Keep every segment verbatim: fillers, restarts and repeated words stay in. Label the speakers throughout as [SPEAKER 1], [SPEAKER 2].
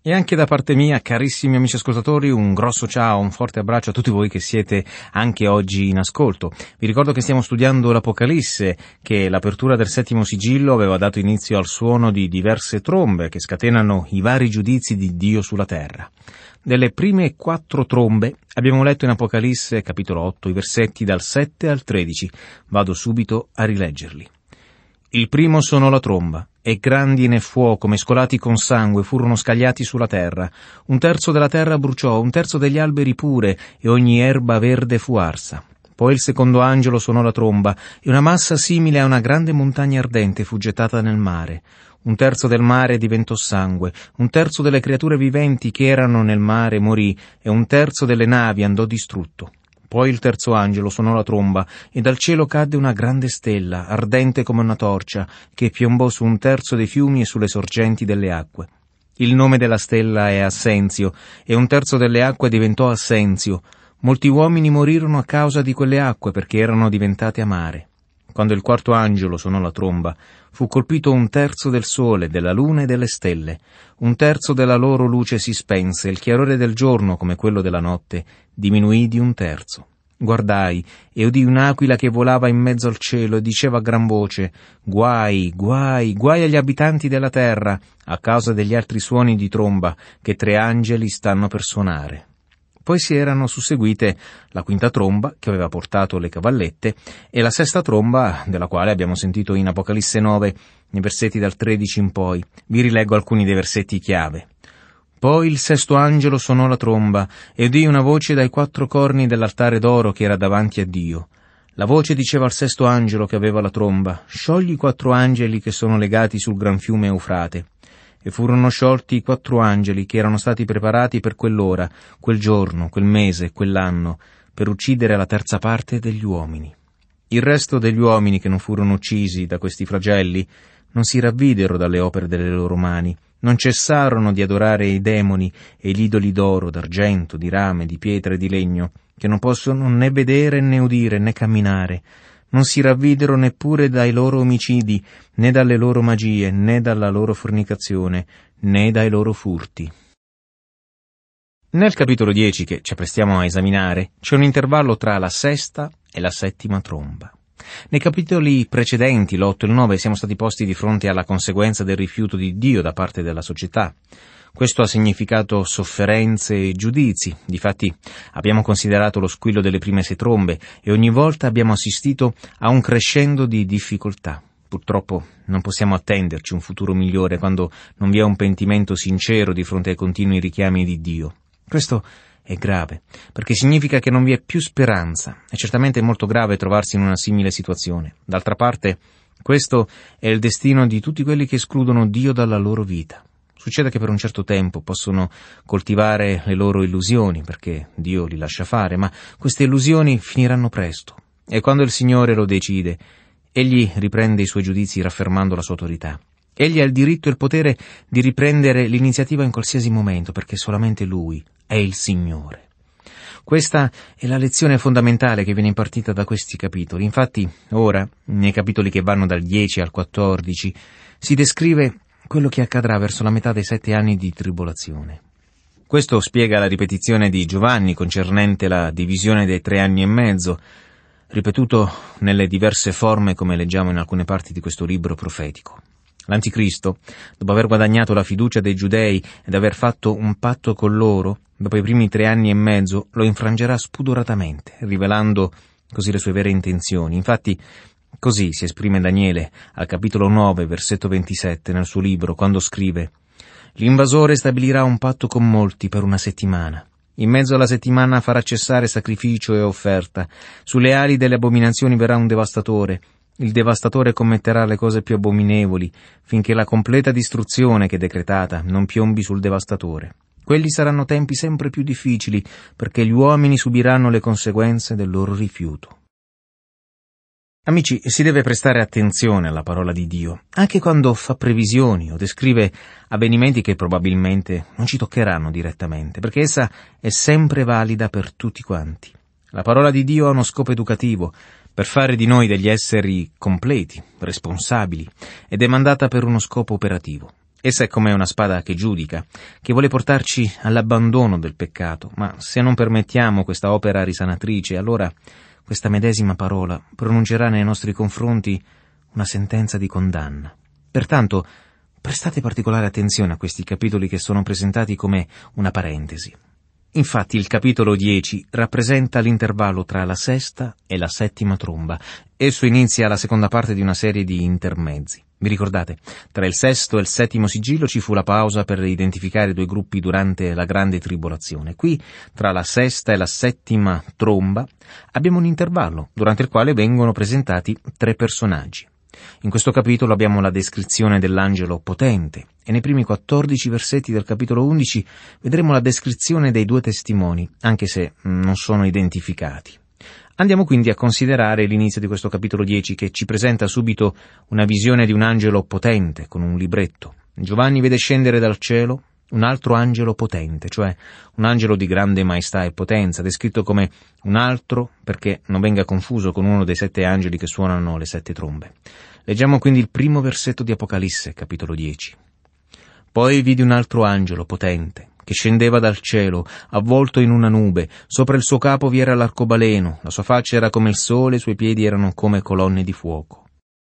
[SPEAKER 1] E anche da parte mia, carissimi amici ascoltatori, un grosso ciao, un forte abbraccio a tutti voi che siete anche oggi in ascolto. Vi ricordo che stiamo studiando l'Apocalisse, che l'apertura del settimo sigillo aveva dato inizio al suono di diverse trombe che scatenano i vari giudizi di Dio sulla terra. Delle prime quattro trombe abbiamo letto in Apocalisse, capitolo otto, i versetti dal sette al tredici. Vado subito a rileggerli. Il primo suonò la tromba, e grandi ne fuoco, mescolati con sangue, furono scagliati sulla terra. Un terzo della terra bruciò, un terzo degli alberi pure, e ogni erba verde fu arsa. Poi il secondo angelo suonò la tromba, e una massa simile a una grande montagna ardente fu gettata nel mare. Un terzo del mare diventò sangue, un terzo delle creature viventi che erano nel mare morì, e un terzo delle navi andò distrutto. Poi il terzo angelo suonò la tromba, e dal cielo cadde una grande stella, ardente come una torcia, che piombò su un terzo dei fiumi e sulle sorgenti delle acque. Il nome della stella è Assenzio, e un terzo delle acque diventò Assenzio. Molti uomini morirono a causa di quelle acque, perché erano diventate amare. Quando il quarto angelo suonò la tromba, fu colpito un terzo del sole, della luna e delle stelle. Un terzo della loro luce si spense, il chiarore del giorno, come quello della notte, diminuì di un terzo. Guardai, e udii un'aquila che volava in mezzo al cielo e diceva a gran voce: «Guai, guai, guai agli abitanti della terra, a causa degli altri suoni di tromba che tre angeli stanno per suonare». Poi si erano susseguite la quinta tromba, che aveva portato le cavallette, e la sesta tromba, della quale abbiamo sentito in Apocalisse nove, nei versetti dal tredici in poi. Vi rileggo alcuni dei versetti chiave. Poi il sesto angelo suonò la tromba, e udì una voce dai quattro corni dell'altare d'oro che era davanti a Dio. La voce diceva al sesto angelo che aveva la tromba: «Sciogli i quattro angeli che sono legati sul gran fiume Eufrate». E furono sciolti i quattro angeli che erano stati preparati per quell'ora, quel giorno, quel mese, quell'anno, per uccidere la terza parte degli uomini. Il resto degli uomini che non furono uccisi da questi flagelli non si ravvidero dalle opere delle loro mani, non cessarono di adorare i demoni e gli idoli d'oro, d'argento, di rame, di pietra e di legno, che non possono né vedere né udire né camminare. Non si ravvidero neppure dai loro omicidi, né dalle loro magie, né dalla loro fornicazione, né dai loro furti. Nel capitolo dieci, che ci apprestiamo a esaminare, c'è un intervallo tra la sesta e la settima tromba. Nei capitoli precedenti, l'otto e il nove, siamo stati posti di fronte alla conseguenza del rifiuto di Dio da parte della società. Questo ha significato sofferenze e giudizi. Difatti abbiamo considerato lo squillo delle prime sei trombe e ogni volta abbiamo assistito a un crescendo di difficoltà. Purtroppo non possiamo attenderci un futuro migliore quando non vi è un pentimento sincero di fronte ai continui richiami di Dio. Questo è grave, perché significa che non vi è più speranza. È certamente molto grave trovarsi in una simile situazione. D'altra parte, questo è il destino di tutti quelli che escludono Dio dalla loro vita. Succede che per un certo tempo possono coltivare le loro illusioni, perché Dio li lascia fare, ma queste illusioni finiranno presto. E quando il Signore lo decide, Egli riprende i suoi giudizi raffermando la sua autorità. Egli ha il diritto e il potere di riprendere l'iniziativa in qualsiasi momento, perché solamente Lui è il Signore. Questa è la lezione fondamentale che viene impartita da questi capitoli. Infatti, ora, nei capitoli che vanno dal dieci al quattordici, si descrive quello che accadrà verso la metà dei sette anni di tribolazione. Questo spiega la ripetizione di Giovanni concernente la divisione dei tre anni e mezzo, ripetuto nelle diverse forme come leggiamo in alcune parti di questo libro profetico. L'Anticristo, dopo aver guadagnato la fiducia dei giudei ed aver fatto un patto con loro, dopo i primi tre anni e mezzo lo infrangerà spudoratamente, rivelando così le sue vere intenzioni. Infatti, così si esprime Daniele al capitolo nove, versetto ventisette, nel suo libro, quando scrive: «L'invasore stabilirà un patto con molti per una settimana. In mezzo alla settimana farà cessare sacrificio e offerta. Sulle ali delle abominazioni verrà un devastatore. Il devastatore commetterà le cose più abominevoli, finché la completa distruzione che è decretata non piombi sul devastatore. Quelli saranno tempi sempre più difficili, perché gli uomini subiranno le conseguenze del loro rifiuto». Amici, si deve prestare attenzione alla parola di Dio, anche quando fa previsioni o descrive avvenimenti che probabilmente non ci toccheranno direttamente, perché essa è sempre valida per tutti quanti. La parola di Dio ha uno scopo educativo, per fare di noi degli esseri completi, responsabili, ed è mandata per uno scopo operativo. Essa è come una spada che giudica, che vuole portarci all'abbandono del peccato, ma se non permettiamo questa opera risanatrice, allora questa medesima parola pronuncerà nei nostri confronti una sentenza di condanna. Pertanto, prestate particolare attenzione a questi capitoli che sono presentati come una parentesi. Infatti il capitolo dieci rappresenta l'intervallo tra la sesta e la settima tromba. Esso inizia la seconda parte di una serie di intermezzi. Vi ricordate? Tra il sesto e il settimo sigillo ci fu la pausa per identificare i due gruppi durante la grande tribolazione. Qui, tra la sesta e la settima tromba, abbiamo un intervallo, durante il quale vengono presentati tre personaggi. In questo capitolo abbiamo la descrizione dell'angelo potente e nei primi quattordici versetti del capitolo undici vedremo la descrizione dei due testimoni, anche se non sono identificati. Andiamo quindi a considerare l'inizio di questo capitolo dieci, che ci presenta subito una visione di un angelo potente con un libretto. Giovanni vede scendere dal cielo un altro angelo potente, cioè un angelo di grande maestà e potenza, descritto come un altro perché non venga confuso con uno dei sette angeli che suonano le sette trombe. Leggiamo quindi il primo versetto di Apocalisse, capitolo dieci. Poi vidi un altro angelo potente, che scendeva dal cielo, avvolto in una nube. Sopra il suo capo vi era l'arcobaleno, la sua faccia era come il sole, i suoi piedi erano come colonne di fuoco.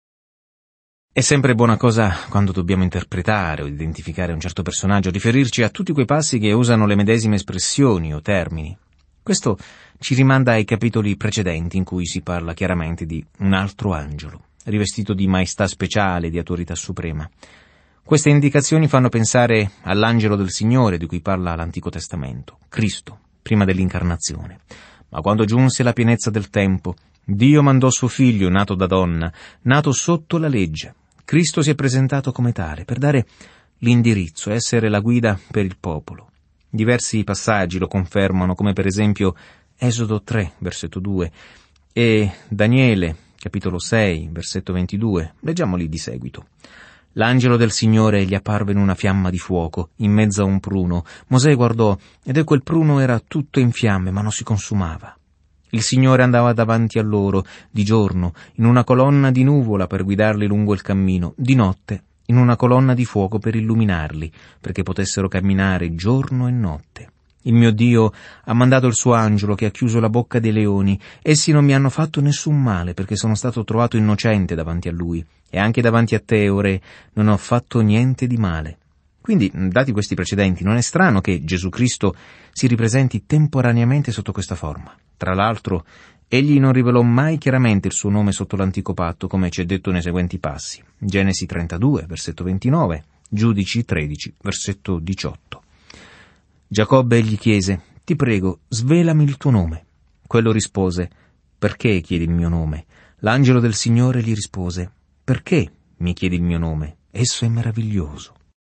[SPEAKER 1] È sempre buona cosa, quando dobbiamo interpretare o identificare un certo personaggio, riferirci a tutti quei passi che usano le medesime espressioni o termini. Questo ci rimanda ai capitoli precedenti in cui si parla chiaramente di un altro angelo, rivestito di maestà speciale, di autorità suprema. Queste indicazioni fanno pensare all'angelo del Signore di cui parla l'Antico Testamento, Cristo, prima dell'incarnazione. Ma quando giunse la pienezza del tempo, Dio mandò suo figlio, nato da donna, nato sotto la legge. Cristo si è presentato come tale, per dare l'indirizzo, essere la guida per il popolo. Diversi passaggi lo confermano, come per esempio Esodo tre, versetto due, e Daniele, capitolo sei, versetto ventidue. Leggiamoli di seguito. L'angelo del Signore gli apparve in una fiamma di fuoco, in mezzo a un pruno. Mosè guardò, ed ecco il pruno era tutto in fiamme, ma non si consumava. Il Signore andava davanti a loro, di giorno, in una colonna di nuvola per guidarli lungo il cammino, di notte, in una colonna di fuoco per illuminarli, perché potessero camminare giorno e notte. Il mio Dio ha mandato il suo angelo che ha chiuso la bocca dei leoni. Essi non mi hanno fatto nessun male, perché sono stato trovato innocente davanti a lui. E anche davanti a te, o Re, non ho fatto niente di male. Quindi, dati questi precedenti, non è strano che Gesù Cristo si ripresenti temporaneamente sotto questa forma. Tra l'altro, egli non rivelò mai chiaramente il suo nome sotto l'antico patto, come ci è detto nei seguenti passi. Genesi trentadue, versetto ventinove, Giudici tredici, versetto diciotto. Giacobbe gli chiese, ti prego, svelami il tuo nome. Quello rispose, perché chiedi il mio nome? L'angelo del Signore gli rispose, perché mi chiedi il mio nome? Esso è meraviglioso.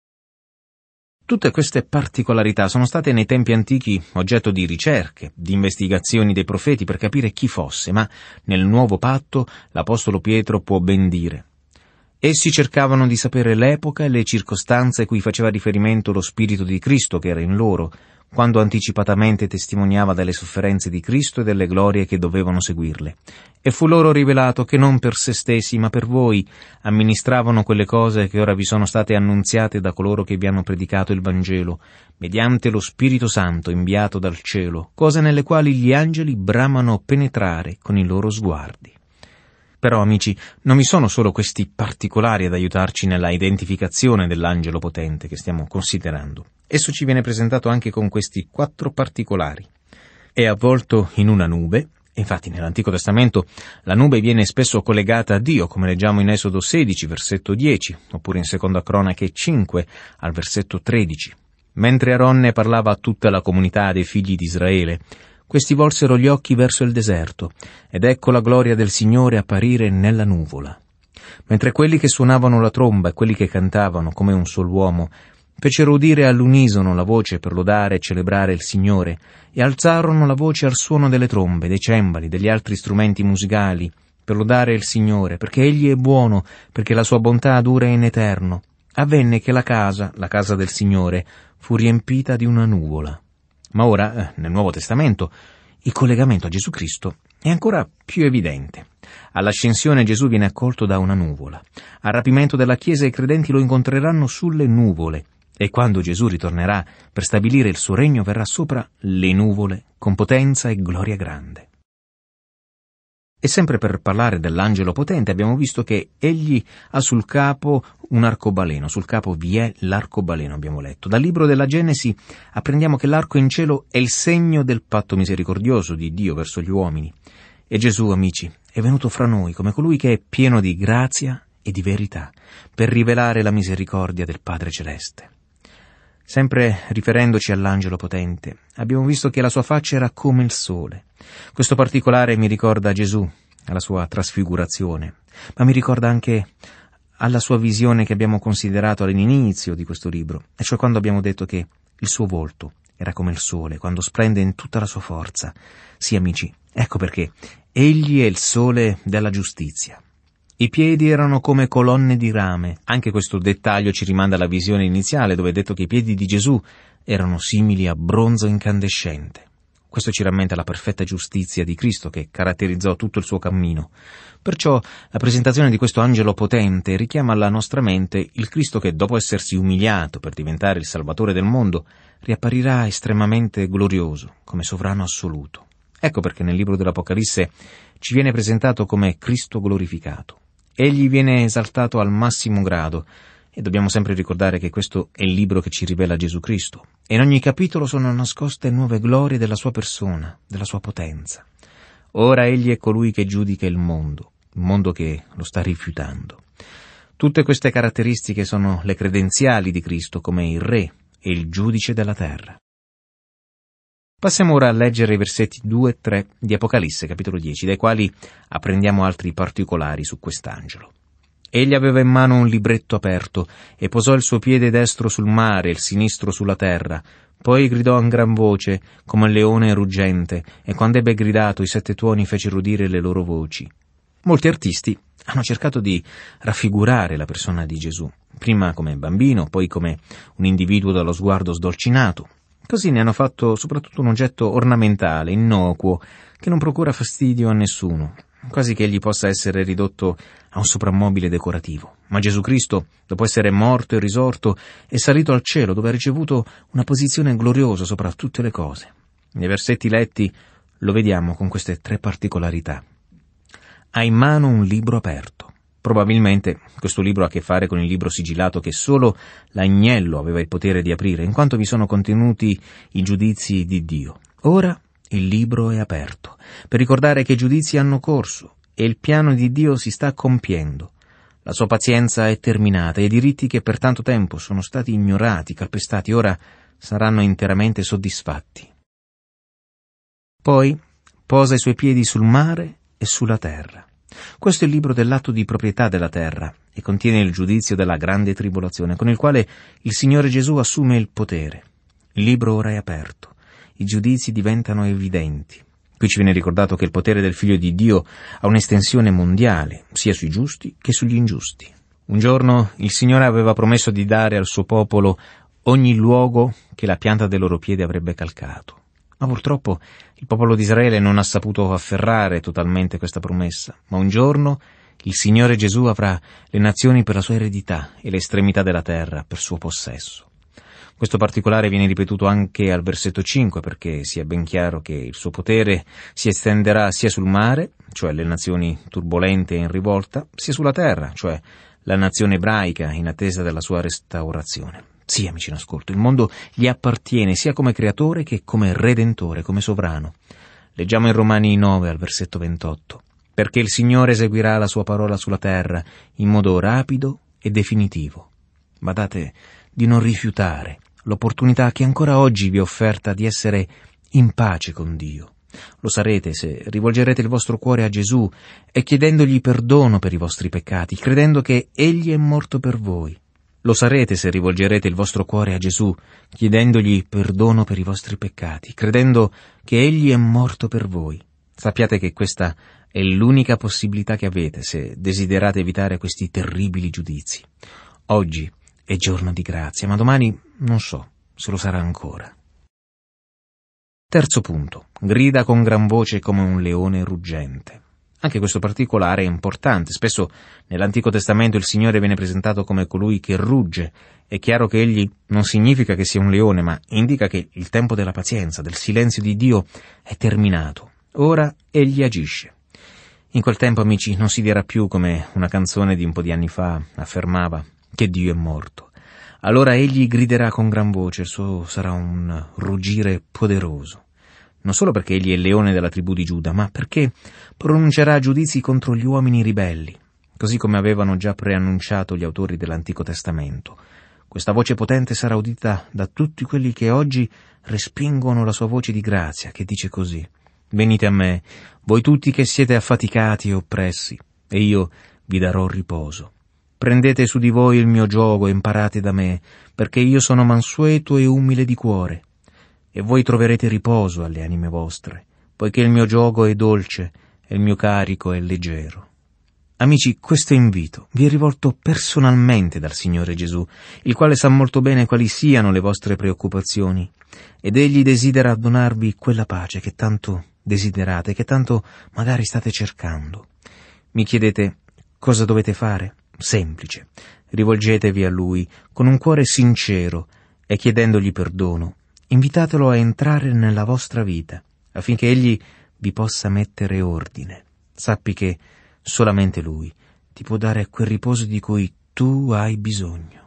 [SPEAKER 1] Tutte queste particolarità sono state nei tempi antichi oggetto di ricerche, di investigazioni dei profeti per capire chi fosse, ma nel nuovo patto l'apostolo Pietro può ben dire. Essi cercavano di sapere l'epoca e le circostanze a cui faceva riferimento lo Spirito di Cristo che era in loro, quando anticipatamente testimoniava delle sofferenze di Cristo e delle glorie che dovevano seguirle. E fu loro rivelato che non per se stessi, ma per voi, amministravano quelle cose che ora vi sono state annunziate da coloro che vi hanno predicato il Vangelo, mediante lo Spirito Santo inviato dal cielo, cose nelle quali gli angeli bramano penetrare con i loro sguardi. Però, amici, non vi sono solo questi particolari ad aiutarci nella identificazione dell'angelo potente che stiamo considerando. Esso ci viene presentato anche con questi quattro particolari. È avvolto in una nube, e infatti nell'Antico Testamento la nube viene spesso collegata a Dio, come leggiamo in Esodo sedici, versetto dieci, oppure in Seconda Cronache cinque, al versetto tredici. Mentre Aronne parlava a tutta la comunità dei figli di Israele, questi volsero gli occhi verso il deserto, ed ecco la gloria del Signore apparire nella nuvola. Mentre quelli che suonavano la tromba e quelli che cantavano come un sol uomo fecero udire all'unisono la voce per lodare e celebrare il Signore, e alzarono la voce al suono delle trombe, dei cembali, degli altri strumenti musicali, per lodare il Signore, perché Egli è buono, perché la sua bontà dura in eterno. Avvenne che la casa, la casa del Signore, fu riempita di una nuvola. Ma ora, nel Nuovo Testamento, il collegamento a Gesù Cristo è ancora più evidente. All'ascensione Gesù viene accolto da una nuvola. Al rapimento della Chiesa i credenti lo incontreranno sulle nuvole, e quando Gesù ritornerà per stabilire il suo regno verrà sopra le nuvole con potenza e gloria grande. E sempre per parlare dell'angelo potente abbiamo visto che egli ha sul capo un arcobaleno, sul capo vi è l'arcobaleno, abbiamo letto. Dal libro della Genesi apprendiamo che l'arco in cielo è il segno del patto misericordioso di Dio verso gli uomini. E Gesù, amici, è venuto fra noi come colui che è pieno di grazia e di verità, per rivelare la misericordia del Padre Celeste. Sempre riferendoci all'angelo potente, abbiamo visto che la sua faccia era come il sole. Questo particolare mi ricorda Gesù, alla sua trasfigurazione, ma mi ricorda anche alla sua visione che abbiamo considerato all'inizio di questo libro, e cioè quando abbiamo detto che il suo volto era come il sole, quando splende in tutta la sua forza. Sì, amici, ecco perché egli è il sole della giustizia. I piedi erano come colonne di rame. Anche questo dettaglio ci rimanda alla visione iniziale, dove è detto che i piedi di Gesù erano simili a bronzo incandescente. Questo ci rammenta la perfetta giustizia di Cristo che caratterizzò tutto il suo cammino. Perciò la presentazione di questo angelo potente richiama alla nostra mente il Cristo che, dopo essersi umiliato per diventare il Salvatore del mondo, riapparirà estremamente glorioso, come sovrano assoluto. Ecco perché nel libro dell'Apocalisse ci viene presentato come Cristo glorificato. Egli viene esaltato al massimo grado, e dobbiamo sempre ricordare che questo è il libro che ci rivela Gesù Cristo. E in ogni capitolo sono nascoste nuove glorie della sua persona, della sua potenza. Ora egli è colui che giudica il mondo, il mondo che lo sta rifiutando. Tutte queste caratteristiche sono le credenziali di Cristo come il Re e il Giudice della terra. Passiamo ora a leggere i versetti due e tre di Apocalisse, capitolo dieci, dai quali apprendiamo altri particolari su quest'angelo. Egli aveva in mano un libretto aperto e posò il suo piede destro sul mare e il sinistro sulla terra. Poi gridò a gran voce, come un leone ruggente, e quando ebbe gridato i sette tuoni fecero udire le loro voci. Molti artisti hanno cercato di raffigurare la persona di Gesù, prima come bambino, poi come un individuo dallo sguardo sdolcinato. Così ne hanno fatto soprattutto un oggetto ornamentale, innocuo, che non procura fastidio a nessuno, quasi che egli possa essere ridotto a un soprammobile decorativo. Ma Gesù Cristo, dopo essere morto e risorto, è salito al cielo, dove ha ricevuto una posizione gloriosa sopra tutte le cose. Nei versetti letti lo vediamo con queste tre particolarità. Ha in mano un libro aperto. Probabilmente questo libro ha a che fare con il libro sigillato che solo l'agnello aveva il potere di aprire, in quanto vi sono contenuti i giudizi di Dio. Ora il libro è aperto, per ricordare che i giudizi hanno corso e il piano di Dio si sta compiendo. La sua pazienza è terminata e i diritti che per tanto tempo sono stati ignorati, calpestati, ora saranno interamente soddisfatti. Poi posa i suoi piedi sul mare e sulla terra. Questo è il libro dell'atto di proprietà della terra e contiene il giudizio della grande tribolazione, con il quale il Signore Gesù assume il potere. Il libro ora è aperto, i giudizi diventano evidenti. Qui ci viene ricordato che il potere del Figlio di Dio ha un'estensione mondiale, sia sui giusti che sugli ingiusti. Un giorno il Signore aveva promesso di dare al suo popolo ogni luogo che la pianta dei loro piedi avrebbe calcato. Ma purtroppo il popolo di Israele non ha saputo afferrare totalmente questa promessa, ma un giorno il Signore Gesù avrà le nazioni per la sua eredità e le estremità della terra per suo possesso. Questo particolare viene ripetuto anche al versetto cinque perché sia ben chiaro che il suo potere si estenderà sia sul mare, cioè le nazioni turbolente e in rivolta, sia sulla terra, cioè la nazione ebraica in attesa della sua restaurazione. Sì, amici in ascolto, il mondo gli appartiene sia come creatore che come redentore, come sovrano. Leggiamo in Romani nove al versetto ventotto. Perché il Signore eseguirà la sua parola sulla terra in modo rapido e definitivo. Badate di non rifiutare l'opportunità che ancora oggi vi è offerta di essere in pace con Dio. Lo sarete se rivolgerete il vostro cuore a Gesù e chiedendogli perdono per i vostri peccati, credendo che Egli è morto per voi. Lo sarete se rivolgerete il vostro cuore a Gesù, chiedendogli perdono per i vostri peccati, credendo che Egli è morto per voi. Sappiate che questa è l'unica possibilità che avete se desiderate evitare questi terribili giudizi. Oggi è giorno di grazia, ma domani non so se lo sarà ancora. Terzo punto, grida con gran voce come un leone ruggente. Anche questo particolare è importante. Spesso nell'Antico Testamento il Signore viene presentato come colui che rugge. È chiaro che egli non significa che sia un leone, ma indica che il tempo della pazienza, del silenzio di Dio è terminato. Ora egli agisce. In quel tempo, amici, non si dirà più, come una canzone di un po' di anni fa affermava, che Dio è morto. Allora egli griderà con gran voce, il suo sarà un ruggire poderoso. Non solo perché egli è il leone della tribù di Giuda, ma perché pronuncerà giudizi contro gli uomini ribelli, così come avevano già preannunciato gli autori dell'Antico Testamento. Questa voce potente sarà udita da tutti quelli che oggi respingono la sua voce di grazia, che dice così: venite a me, voi tutti che siete affaticati e oppressi, e io vi darò riposo. Prendete su di voi il mio giogo e imparate da me, perché io sono mansueto e umile di cuore, e voi troverete riposo alle anime vostre, poiché il mio giogo è dolce e il mio carico è leggero. Amici, questo invito vi è rivolto personalmente dal Signore Gesù, il quale sa molto bene quali siano le vostre preoccupazioni, ed egli desidera donarvi quella pace che tanto desiderate, che tanto magari state cercando. Mi chiedete cosa dovete fare? Semplice. Rivolgetevi a Lui con un cuore sincero e chiedendogli perdono. Invitatelo a entrare nella vostra vita, affinché egli vi possa mettere ordine. Sappi che solamente Lui ti può dare quel riposo di cui tu hai bisogno.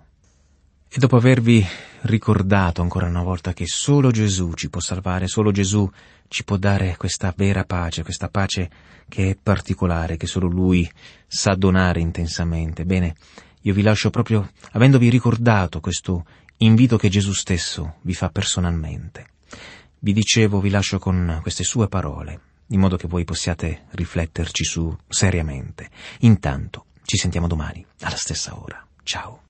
[SPEAKER 1] E dopo avervi ricordato ancora una volta che solo Gesù ci può salvare, solo Gesù ci può dare questa vera pace, questa pace che è particolare, che solo Lui sa donare intensamente, bene, io vi lascio proprio avendovi ricordato questo invito che Gesù stesso vi fa personalmente. Vi dicevo, vi lascio con queste sue parole, in modo che voi possiate rifletterci su seriamente. Intanto, ci sentiamo domani, alla stessa ora. Ciao.